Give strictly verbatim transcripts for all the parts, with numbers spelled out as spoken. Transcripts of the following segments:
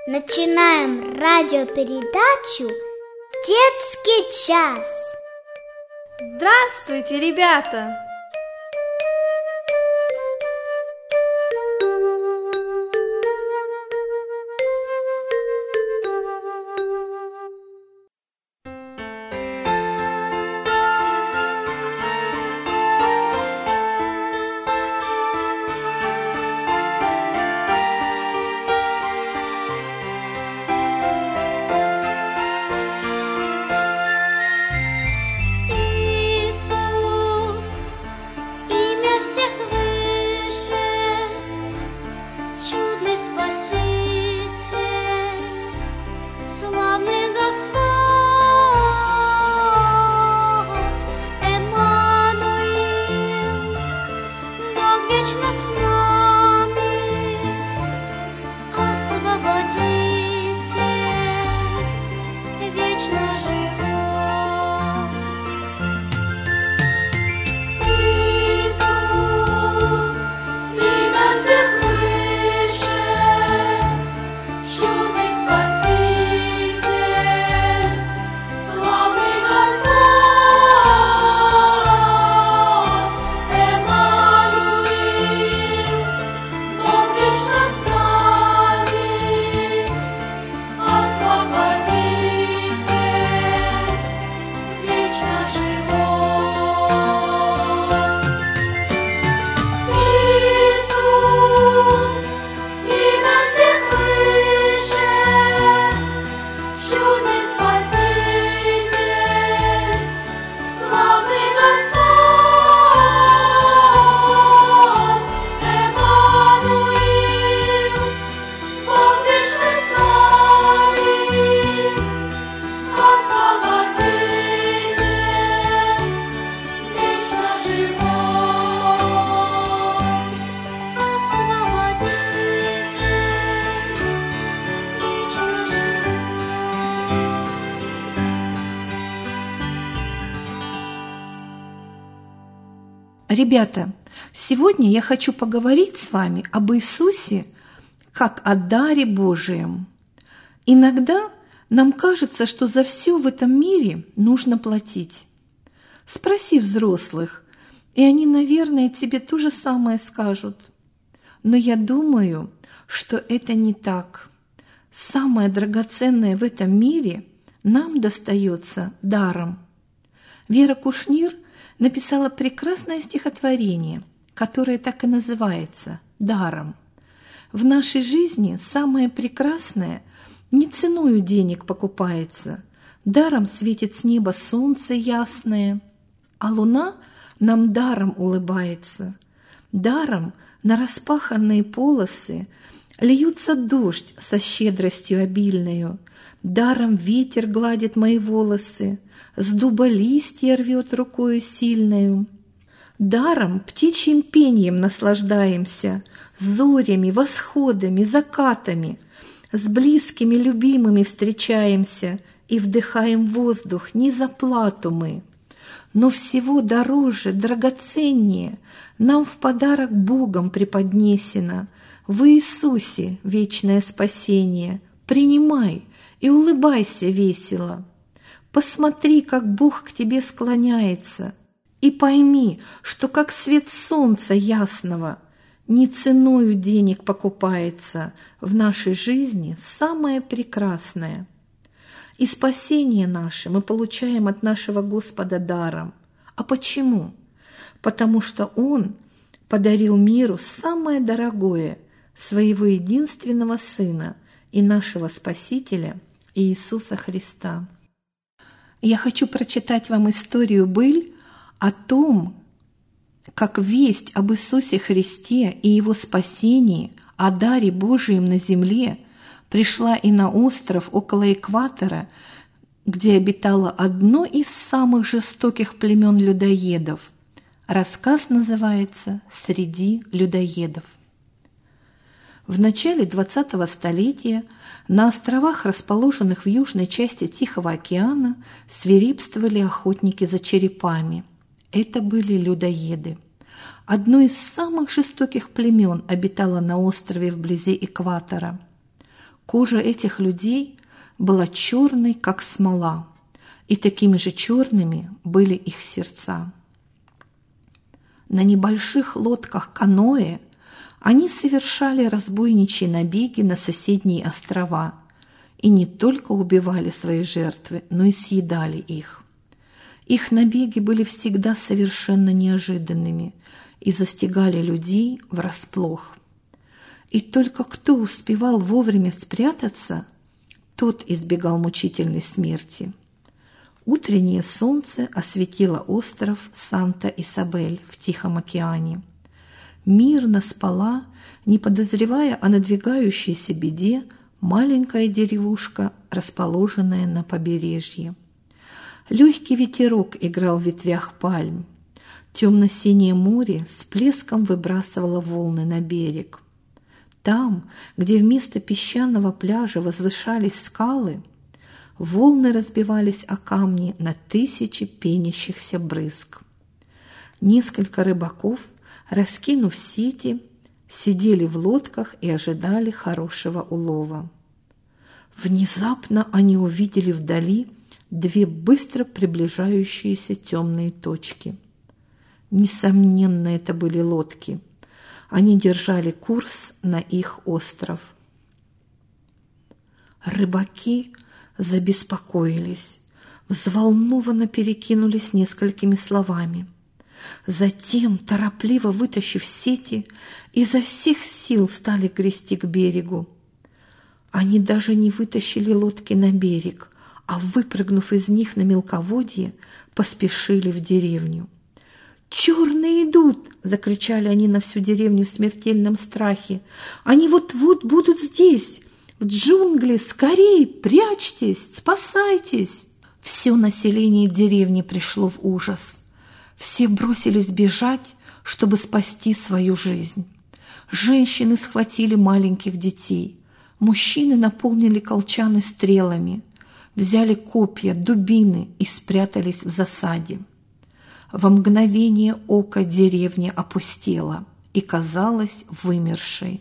Начинаем радиопередачу «Детский час». Здравствуйте, ребята! Ребята, сегодня я хочу поговорить с вами об Иисусе как о даре Божием. Иногда нам кажется, что за все в этом мире нужно платить. Спроси взрослых, и они, наверное, тебе то же самое скажут. Но я думаю, что это не так. Самое драгоценное в этом мире нам достается даром. Вера Кушнир написала прекрасное стихотворение, которое так и называется «Даром». В нашей жизни самое прекрасное не ценою денег покупается, даром светит с неба солнце ясное, а луна нам даром улыбается. Даром на распаханные полосы льется дождь со щедростью обильною, даром ветер гладит мои волосы, с дуба листья рвет рукою сильною. Даром птичьим пеньем наслаждаемся, зорями, восходами, закатами, с близкими любимыми встречаемся и вдыхаем воздух не за плату мы. Но всего дороже, драгоценнее нам в подарок Богом преподнесено в Иисусе вечное спасение. Принимай и улыбайся весело. Посмотри, как Бог к тебе склоняется, и пойми, что как свет солнца ясного не ценою денег покупается в нашей жизни самое прекрасное. И спасение наше мы получаем от нашего Господа даром. А почему? Потому что Он подарил миру самое дорогое, своего единственного Сына и нашего Спасителя Иисуса Христа. Я хочу прочитать вам историю «Быль» о том, как весть об Иисусе Христе и Его спасении, о даре Божием на земле пришла и на остров около экватора, где обитало одно из самых жестоких племен людоедов. Рассказ называется «Среди людоедов». В начале двадцатого столетия на островах, расположенных в южной части Тихого океана, свирепствовали охотники за черепами. Это были людоеды. Одно из самых жестоких племен обитало на острове вблизи экватора. Кожа этих людей была черной, как смола, и такими же черными были их сердца. На небольших лодках-каноэ они совершали разбойничьи набеги на соседние острова и не только убивали свои жертвы, но и съедали их. Их набеги были всегда совершенно неожиданными и застигали людей врасплох. И только кто успевал вовремя спрятаться, тот избегал мучительной смерти. Утреннее солнце осветило остров Санта-Исабель в Тихом океане. Мирно спала, не подозревая о надвигающейся беде, маленькая деревушка, расположенная на побережье. Легкий ветерок играл в ветвях пальм. Темно-синее море с плеском выбрасывало волны на берег. Там, где вместо песчаного пляжа возвышались скалы, волны разбивались о камни на тысячи пенящихся брызг. Несколько рыбаков, раскинув сети, сидели в лодках и ожидали хорошего улова. Внезапно они увидели вдали две быстро приближающиеся темные точки. Несомненно, это были лодки. Они держали курс на их остров. Рыбаки забеспокоились, взволнованно перекинулись несколькими словами. Затем, торопливо вытащив сети, изо всех сил стали грести к берегу. Они даже не вытащили лодки на берег, а, выпрыгнув из них на мелководье, поспешили в деревню. «Черные идут!» – закричали они на всю деревню в смертельном страхе. «Они вот-вот будут здесь! В джунгли! Скорей! Прячьтесь! Спасайтесь!» Все население деревни пришло в ужас. Все бросились бежать, чтобы спасти свою жизнь. Женщины схватили маленьких детей. Мужчины наполнили колчаны стрелами, взяли копья, дубины и спрятались в засаде. Во мгновение ока деревня опустела и казалась вымершей.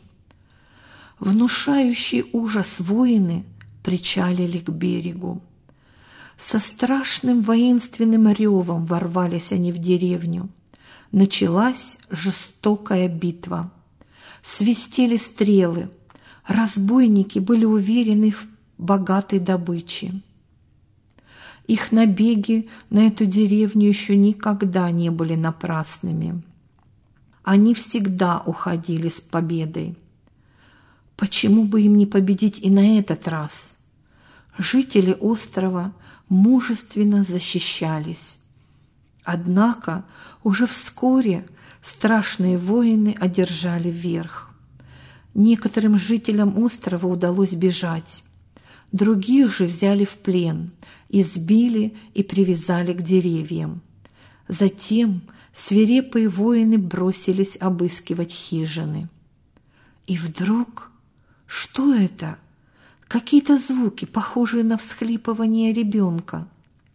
Внушающий ужас воины причалили к берегу. Со страшным воинственным ревом ворвались они в деревню. Началась жестокая битва. Свистели стрелы. Разбойники были уверены в богатой добыче. Их набеги на эту деревню еще никогда не были напрасными. Они всегда уходили с победой. Почему бы им не победить и на этот раз? Жители острова мужественно защищались. Однако уже вскоре страшные воины одержали верх. Некоторым жителям острова удалось бежать. Других же взяли в плен, избили и привязали к деревьям. Затем свирепые воины бросились обыскивать хижины. И вдруг... Что это? Какие-то звуки, похожие на всхлипывание ребенка.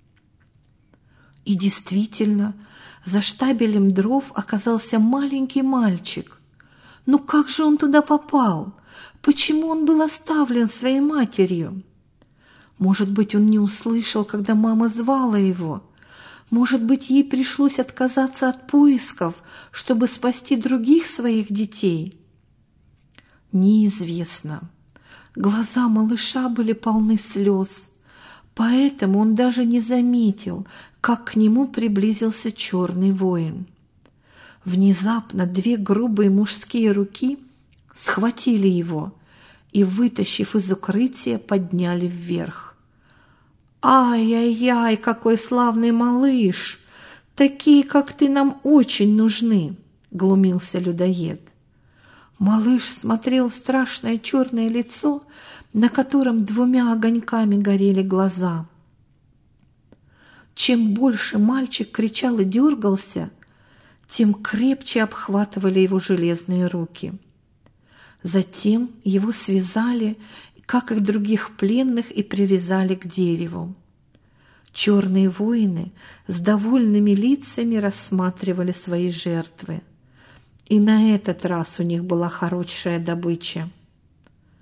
И действительно, за штабелем дров оказался маленький мальчик. Ну как же он туда попал? Почему он был оставлен своей матерью? Может быть, он не услышал, когда мама звала его. Может быть, ей пришлось отказаться от поисков, чтобы спасти других своих детей. Неизвестно. Глаза малыша были полны слез, поэтому он даже не заметил, как к нему приблизился черный воин. Внезапно две грубые мужские руки схватили его и, вытащив из укрытия, подняли вверх. «Ай-яй-яй, какой славный малыш! Такие, как ты, нам очень нужны!» — глумился людоед. Малыш смотрел в страшное черное лицо, на котором двумя огоньками горели глаза. Чем больше мальчик кричал и дергался, тем крепче обхватывали его железные руки. Затем его связали, как и других пленных, и привязали к дереву. Черные воины с довольными лицами рассматривали свои жертвы. И на этот раз у них была хорошая добыча.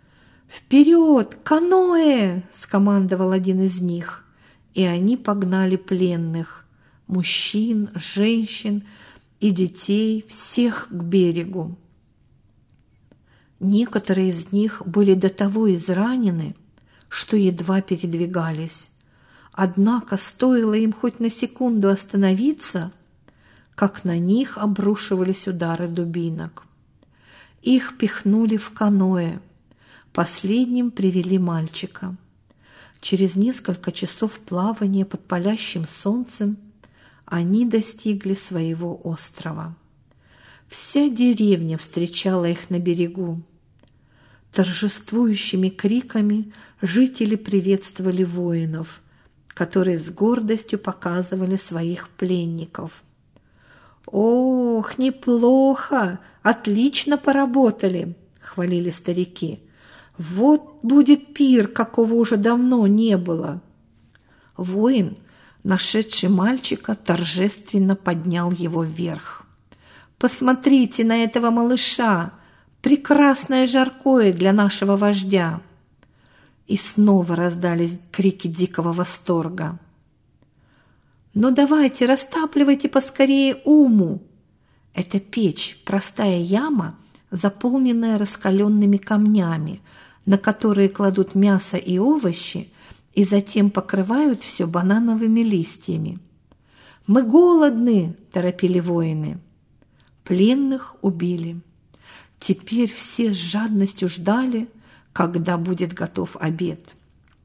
«Вперед, каноэ!» – скомандовал один из них, и они погнали пленных, мужчин, женщин и детей, всех к берегу. Некоторые из них были до того изранены, что едва передвигались. Однако стоило им хоть на секунду остановиться, как на них обрушивались удары дубинок. Их пихнули в каноэ. Последним привели мальчика. Через несколько часов плавания под палящим солнцем они достигли своего острова. Вся деревня встречала их на берегу. Торжествующими криками жители приветствовали воинов, которые с гордостью показывали своих пленников. «Ох, неплохо! Отлично поработали!» — хвалили старики. «Вот будет пир, какого уже давно не было!» Воин, нашедший мальчика, торжественно поднял его вверх. «Посмотрите на этого малыша! Прекрасное жаркое для нашего вождя!» И снова раздались крики дикого восторга. «Ну давайте, растапливайте поскорее уму!» Это печь, простая яма, заполненная раскаленными камнями, на которые кладут мясо и овощи и затем покрывают все банановыми листьями. «Мы голодны!» – торопили воины. Пленных убили. Теперь все с жадностью ждали, когда будет готов обед.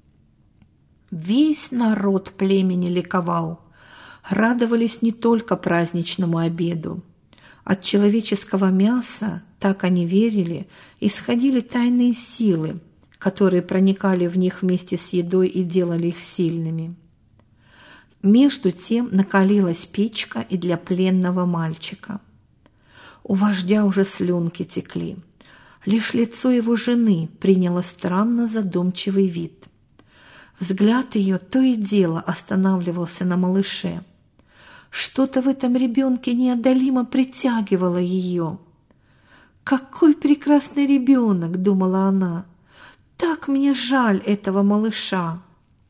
Весь народ племени ликовал. Радовались не только праздничному обеду. От человеческого мяса, так они верили, исходили тайные силы, которые проникали в них вместе с едой и делали их сильными. Между тем накалилась печка и для пленного мальчика. У вождя уже слюнки текли. Лишь лицо его жены приняло странно задумчивый вид. Взгляд ее то и дело останавливался на малыше. Что-то в этом ребенке неодолимо притягивало ее. «Какой прекрасный ребенок!» — думала она. «Так мне жаль этого малыша!»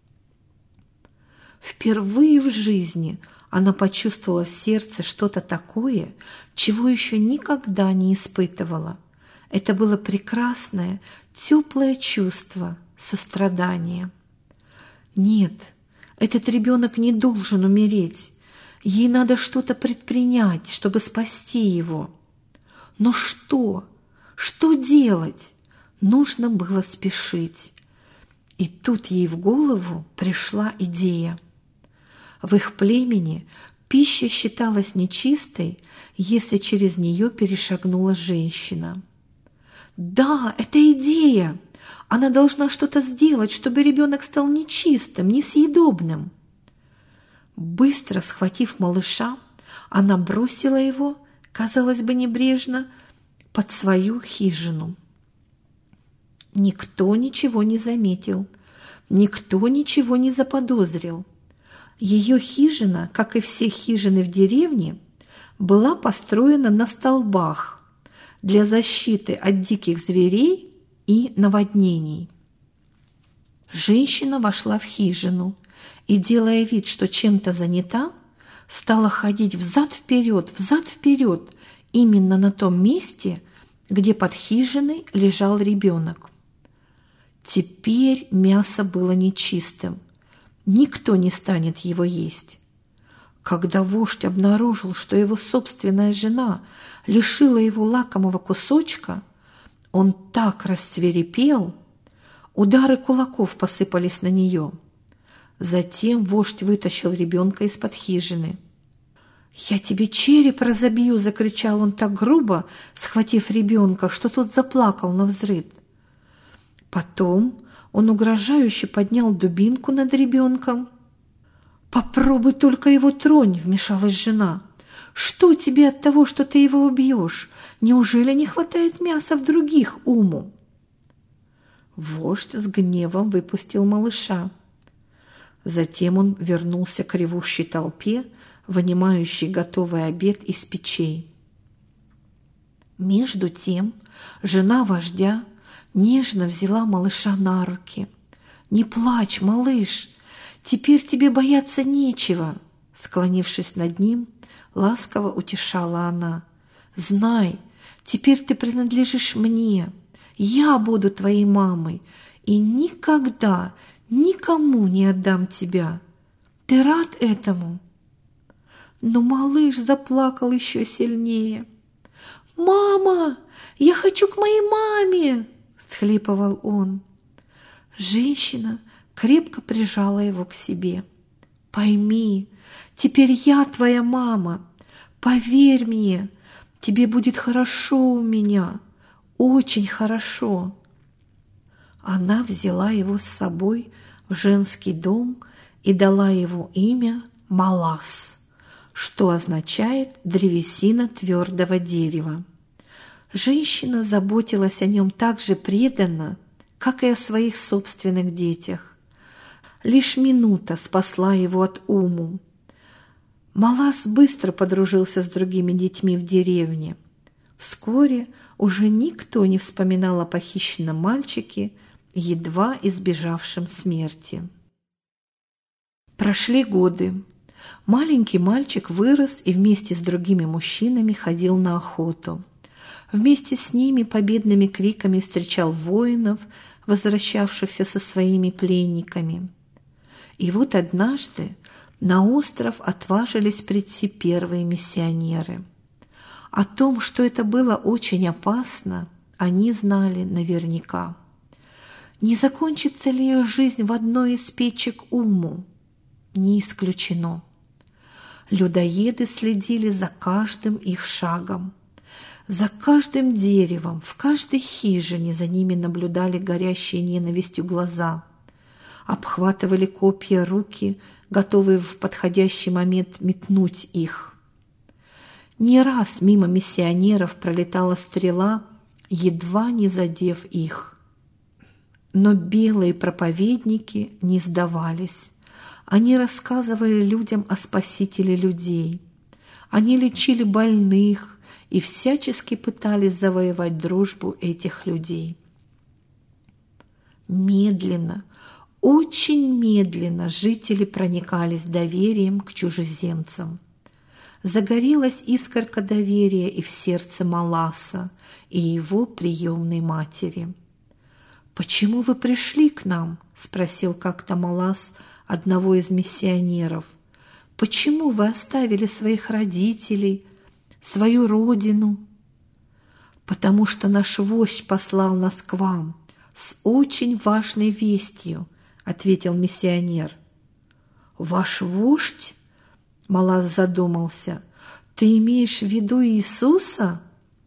Впервые в жизни она почувствовала в сердце что-то такое, чего еще никогда не испытывала. Это было прекрасное, теплое чувство сострадания. Нет, этот ребенок не должен умереть. Ей надо что-то предпринять, чтобы спасти его. Но что? Что делать? Нужно было спешить. И тут ей в голову пришла идея. В их племени пища считалась нечистой, если через нее перешагнула женщина. «Да, это идея! Она должна что-то сделать, чтобы ребенок стал нечистым, несъедобным». Быстро схватив малыша, она бросила его, казалось бы, небрежно, под свою хижину. Никто ничего не заметил, никто ничего не заподозрил. Ее хижина, как и все хижины в деревне, была построена на столбах для защиты от диких зверей и наводнений. Женщина вошла в хижину и, делая вид, что чем-то занята, стала ходить взад-вперед, взад-вперед, именно на том месте, где под хижиной лежал ребенок. Теперь мясо было нечистым. Никто не станет его есть. Когда вождь обнаружил, что его собственная жена лишила его лакомого кусочка, он так рассвирепел, удары кулаков посыпались на нее. Затем вождь вытащил ребенка из-под хижины. «Я тебе череп разобью!» — закричал он так грубо, схватив ребенка, что тот заплакал навзрыд. Потом он угрожающе поднял дубинку над ребенком. «Попробуй только его тронь!» — вмешалась жена. «Что тебе от того, что ты его убьешь? Неужели не хватает мяса в других уму?» Вождь с гневом выпустил малыша. Затем он вернулся к ревущей толпе, вынимающей готовый обед из печей. Между тем жена вождя нежно взяла малыша на руки. «Не плачь, малыш, теперь тебе бояться нечего», склонившись над ним, ласково утешала она. «Знай, теперь ты принадлежишь мне, я буду твоей мамой и никогда никому не отдам тебя. Ты рад этому?» Но малыш заплакал еще сильнее. «Мама, я хочу к моей маме!» – всхлипывал он. Женщина крепко прижала его к себе. «Пойми, теперь я твоя мама. Поверь мне, тебе будет хорошо у меня, очень хорошо». Она взяла его с собой в женский дом и дала ему имя Малас, что означает «древесина твердого дерева». Женщина заботилась о нем так же преданно, как и о своих собственных детях. Лишь минута спасла его от уму. Малас быстро подружился с другими детьми в деревне. Вскоре уже никто не вспоминал о похищенном мальчике, едва избежавшем смерти. Прошли годы. Маленький мальчик вырос и вместе с другими мужчинами ходил на охоту. Вместе с ними победными криками встречал воинов, возвращавшихся со своими пленниками. И вот однажды на остров отважились прийти первые миссионеры. О том, что это было очень опасно, они знали наверняка. Не закончится ли их жизнь в одной из печек Уму? Не исключено. Людоеды следили за каждым их шагом. За каждым деревом, в каждой хижине за ними наблюдали горящие ненавистью глаза. Обхватывали копья руки, готовые в подходящий момент метнуть их. Не раз мимо миссионеров пролетала стрела, едва не задев их. Но белые проповедники не сдавались. Они рассказывали людям о Спасителе людей. Они лечили больных и всячески пытались завоевать дружбу этих людей. Медленно, очень медленно жители проникались доверием к чужеземцам. Загорелась искорка доверия и в сердце Маласа и его приемной матери. «Почему вы пришли к нам?» – спросил как-то Малас одного из миссионеров. «Почему вы оставили своих родителей, свою родину?» «Потому что наш вождь послал нас к вам с очень важной вестью», – ответил миссионер. «Ваш вождь?» – Малас задумался. «Ты имеешь в виду Иисуса?»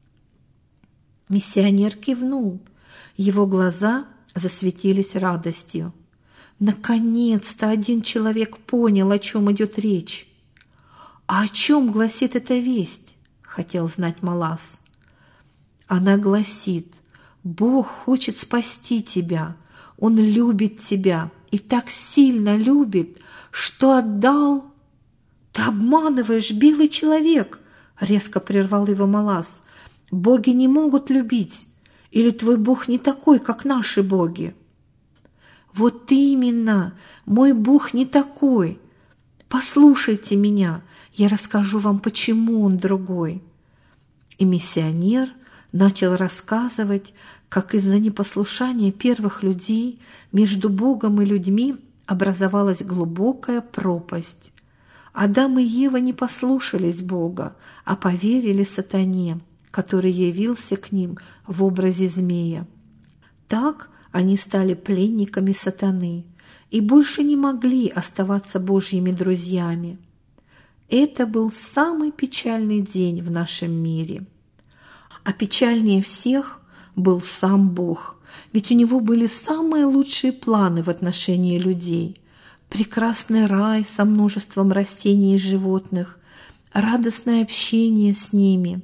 Миссионер кивнул. Его глаза засветились радостью. Наконец-то один человек понял, о чем идет речь. «А о чем гласит эта весть?» – хотел знать Малас. Она гласит: «Бог хочет спасти тебя, Он любит тебя и так сильно любит, что отдал...» «Ты обманываешь, белый человек!» – резко прервал его Малас. «Боги не могут любить, или твой Бог не такой, как наши боги?» «Вот именно, мой Бог не такой. Послушайте меня, я расскажу вам, почему Он другой». И миссионер начал рассказывать, как из-за непослушания первых людей между Богом и людьми образовалась глубокая пропасть. Адам и Ева не послушались Бога, а поверили сатане, который явился к ним в образе змея. Так они стали пленниками сатаны и больше не могли оставаться Божьими друзьями. Это был самый печальный день в нашем мире. А печальнее всех был сам Бог, ведь у Него были самые лучшие планы в отношении людей. Прекрасный рай со множеством растений и животных, радостное общение с ними.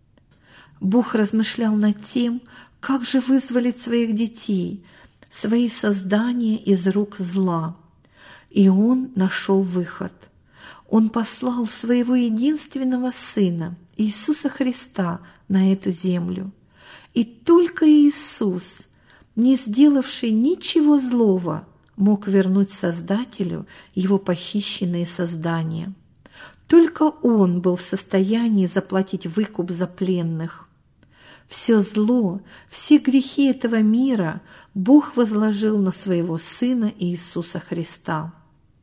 Бог размышлял над тем, как же вызволить своих детей, свои создания из рук зла. И Он нашел выход. Он послал своего единственного Сына, Иисуса Христа, на эту землю. И только Иисус не сделавший ничего злого, мог вернуть Создателю его похищенные создания. Только Он был в состоянии заплатить выкуп за пленных. Все зло, все грехи этого мира Бог возложил на Своего Сына Иисуса Христа.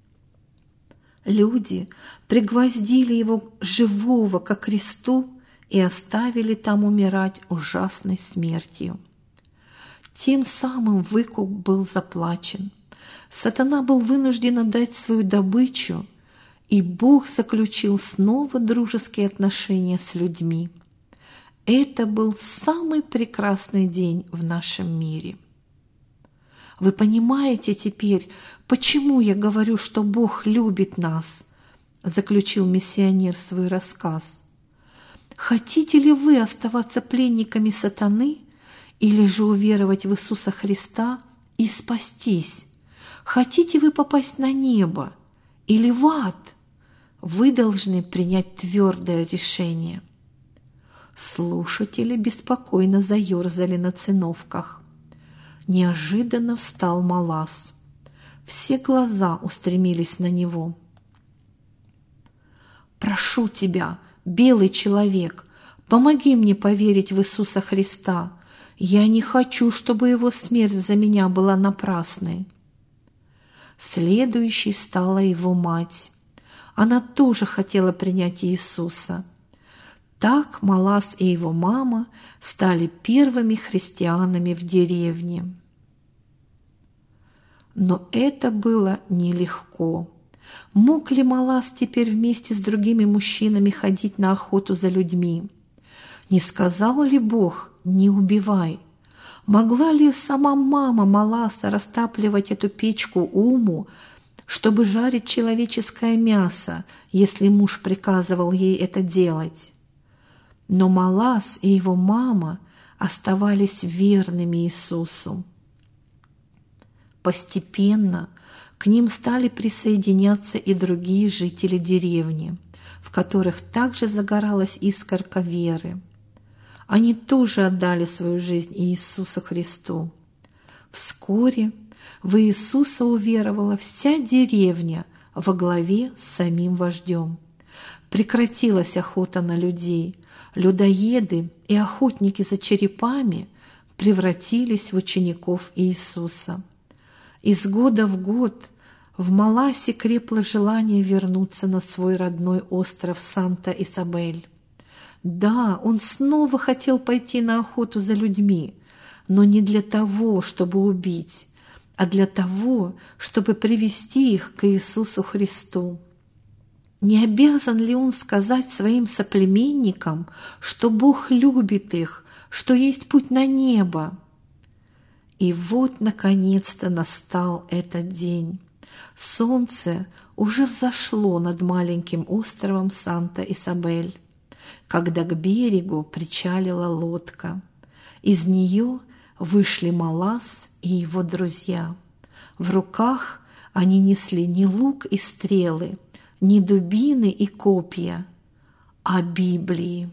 Люди пригвоздили Его живого ко кресту и оставили там умирать ужасной смертью. Тем самым выкуп был заплачен. Сатана был вынужден отдать свою добычу, и Бог заключил снова дружеские отношения с людьми. Это был самый прекрасный день в нашем мире. Вы понимаете теперь, почему я говорю, что Бог любит нас, заключил миссионер свой рассказ. Хотите ли вы оставаться пленниками сатаны или же уверовать в Иисуса Христа и спастись? Хотите вы попасть на небо или в ад? Вы должны принять твердое решение. Слушатели беспокойно заерзали на циновках. Неожиданно встал Малас. Все глаза устремились на него. «Прошу тебя, белый человек, помоги мне поверить в Иисуса Христа. Я не хочу, чтобы Его смерть за меня была напрасной». Следующей встала его мать. Она тоже хотела принять Иисуса. Так Малас и его мама стали первыми христианами в деревне. Но это было нелегко. Мог ли Малас теперь вместе с другими мужчинами ходить на охоту за людьми? Не сказал ли Бог «не убивай»? Могла ли сама мама Маласа растапливать эту печку Уму, чтобы жарить человеческое мясо, если муж приказывал ей это делать? Но Малас и его мама оставались верными Иисусу. Постепенно к ним стали присоединяться и другие жители деревни, в которых также загоралась искорка веры. Они тоже отдали свою жизнь Иисусу Христу. Вскоре в Иисуса уверовала вся деревня во главе с самим вождем. Прекратилась охота на людей. Людоеды и охотники за черепами превратились в учеников Иисуса. Из года в год в Маласе крепло желание вернуться на свой родной остров Санта-Исабель. Да, он снова хотел пойти на охоту за людьми, но не для того, чтобы убить, а для того, чтобы привести их к Иисусу Христу. Не обязан ли он сказать своим соплеменникам, что Бог любит их, что есть путь на небо? И вот, наконец-то, настал этот день. Солнце уже взошло над маленьким островом Санта-Исабель, когда к берегу причалила лодка. Из нее вышли Малас и его друзья. В руках они несли не лук и стрелы, не дубины и копья, а Библии.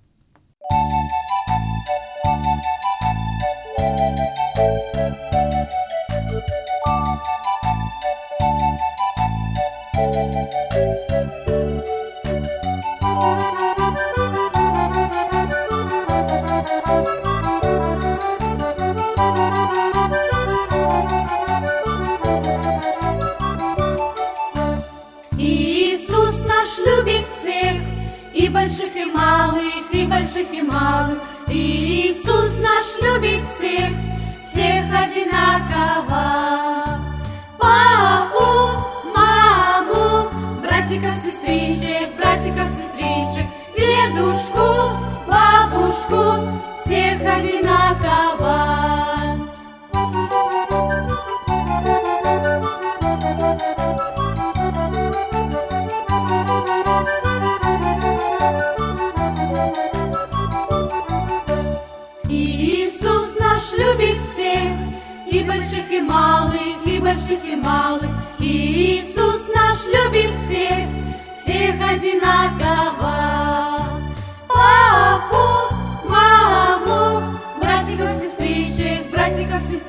И больших, и малых, и больших, и малых. Иисус наш любит всех, всех одинаково. Папу, маму, братиков, сестричек, братиков, сестричек, дедушку, бабушку, всех одинаково. Любит всех, и больших, и малых, и больших, и малых. Иисус наш любит всех, всех одинаково. Папу, маму, братиков, сестричек, братиков, сестричек,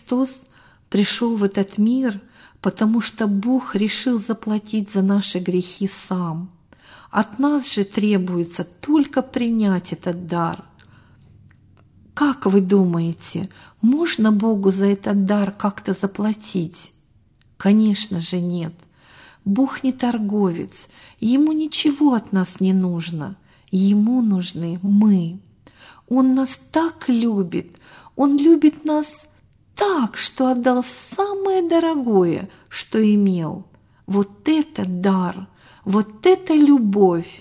Христос пришел в этот мир, потому что Бог решил заплатить за наши грехи сам. От нас же требуется только принять этот дар. Как вы думаете, можно Богу за этот дар как-то заплатить? Конечно же нет. Бог не торговец, Ему ничего от нас не нужно. Ему нужны мы. Он нас так любит, Он любит нас так, что отдал самое дорогое, что имел. Вот это дар, вот это любовь.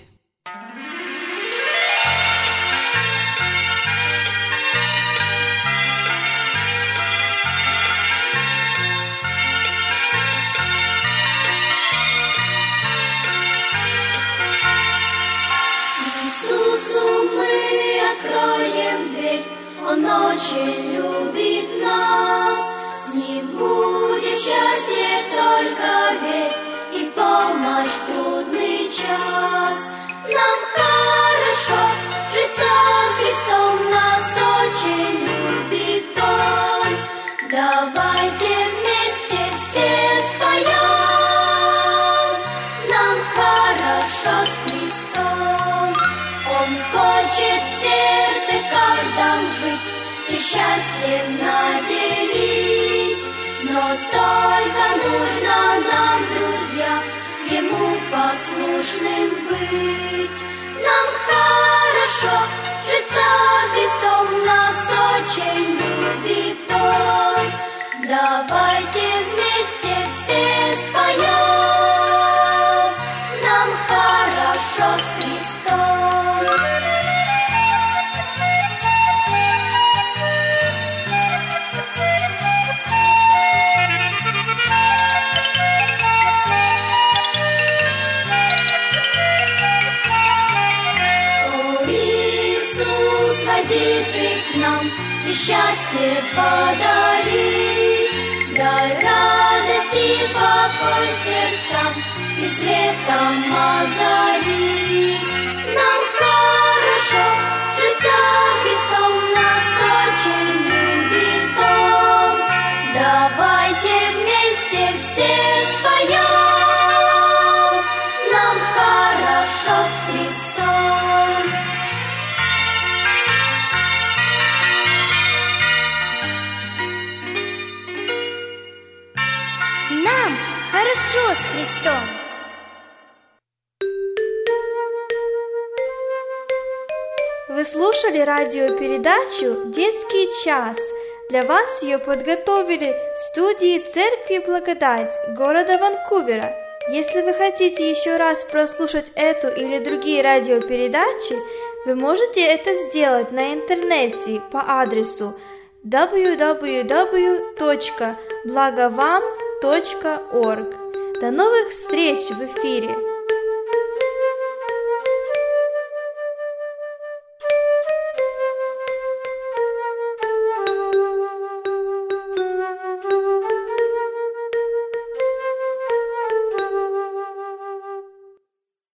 Откроем дверь, Он очень любит нас. С Ним будет счастье, только верь, и помощь в трудный час. Нам хорошо жить со Христом, нас очень любит Он. Давайте вместе все споем. Нам хорошо с Христом. Он хочет в сердце каждом жить, все счастьем наделить. Но только нужно нам, друзья, Ему послушным быть. Нам хорошо жить со Христом, нас очень любит Он. Давайте вместе все споем. Нам хорошо с Христом. И счастье подари, дай радость и покой сердцам, и светом озари. Нам хорошо жить со Христом, нас очень любит Он. Давайте вместе все споем. Нам хорошо с Христом. Нам хорошо с Христом. Вы слушали радиопередачу «Детский час». Для вас ее подготовили в студии Церкви Благодать города Ванкувера. Если вы хотите еще раз прослушать эту или другие радиопередачи, вы можете это сделать на интернете по адресу дабл ю дабл ю дабл ю точка благовам точка орг. До новых встреч в эфире!